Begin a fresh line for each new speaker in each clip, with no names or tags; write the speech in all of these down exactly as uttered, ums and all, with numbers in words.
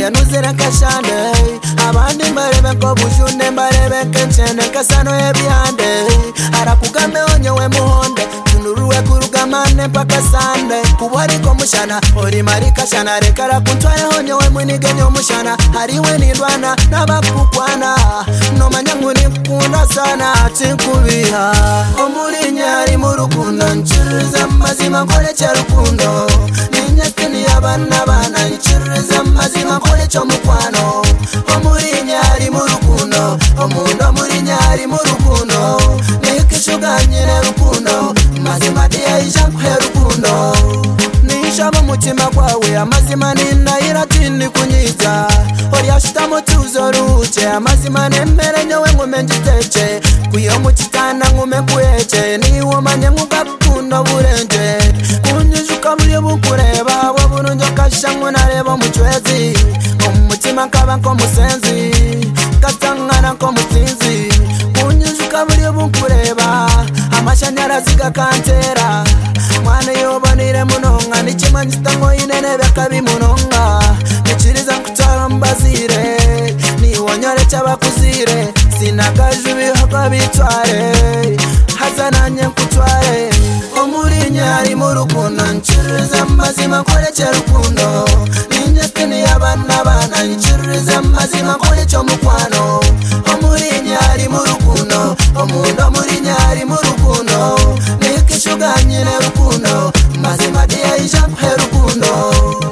oya nuzira kashande abandi mbarebe ko bujune mbarebe kenchene kasano ebyande arakugame onyo we muhonde tunuruwe kurugamane mpaka sande kubari ko mushana ori marika shana rekara kuntware onyo we munige nyo mushana hariwe nirwana nabakukwana no manyanguni kunda sana tikubiha omuri nyari murukundo nchiriza mazima kole charukundo ninyakini abana bana nchiriza mazima kole chomukwano omuri nyari murukundo omundo muri nyari murukundo nikishuganyire rukundo mazima dia ijakwe rukundo nishaba mutima kwawe amazima ninayira tini kunyiza oriashita mutuzo ruche amazima nemere nyowe ngume njiteche kuyo muchitana ngume kueche niwo manye ngukakundo burenje kunyujuka buri bukureba wabununjo kashangu nareba muchwezi umutima nkaba nko musenzi katangana nko musinzi kunyujuka buri bukureba amashanyarazi gakantera mwana yobonire munonga nikimanyita ngo inene bakabi munonga nikiriza nkutara mbazire niwonyore cyabakuzire sinakajubi hako bitware hazananye nkutware omuri nyari murukundo nchiriza mazima kole cherukundo ninyakini abana bana nchiriza mazima kole chomukwano omuri nyari murukundo omundo muri nyari murukundo nikishuganyire rukundo mazima dia ijakwe rukundo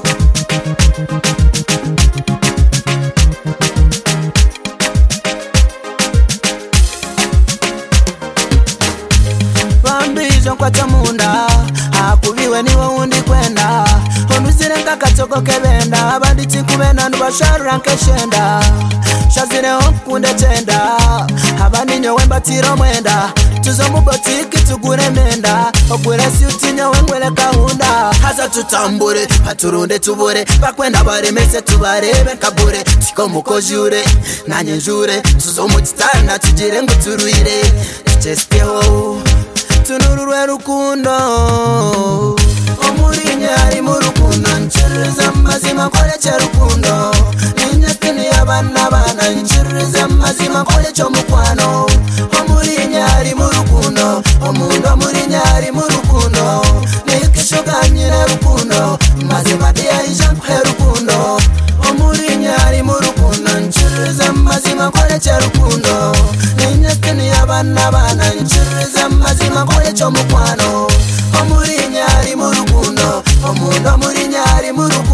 bambijo kwa chamunda akubiwe niwe undi kwenda onusire nkakatoko kebenda abandi tikubena nubasharura nkeshenda shazire okunde chenda abandi nyowe mbatiro mwenda tuzo mubotiki tugure menda ogure si utinyowe ngwele kahunda haza tutambure paturunde tubure bakwenda baremese tubarebe nkabure tiko mukojure nanye njure tuzo mutitana tugire ngo turuire chesteho tunururwe rukundo omuri nyari murukundo nchiriza mazima kole cherukundo ninyakini abana bana nchiriza mazima kole chomukwano omuri nyari murukundo omundo muri nyari murukundo nikishuganyire rukundo mazima dia ijakwe rukundo omuri nyari murukundo nchiriza mazima kole cherukundo ninyakini abana bana nchiriza mazima kole chomukwano omuri nyari murukundo omundo muri nyari murukundo